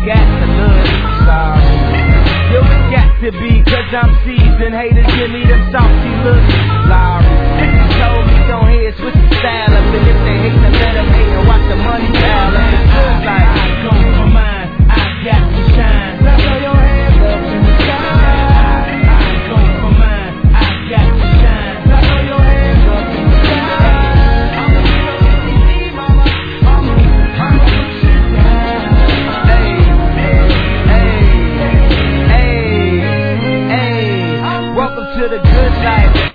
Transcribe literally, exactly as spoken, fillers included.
got to look. Sorry. Yo, it got to be, cause I'm seasoned. Haters give me them salty looks. Sorry. Bitches told me don't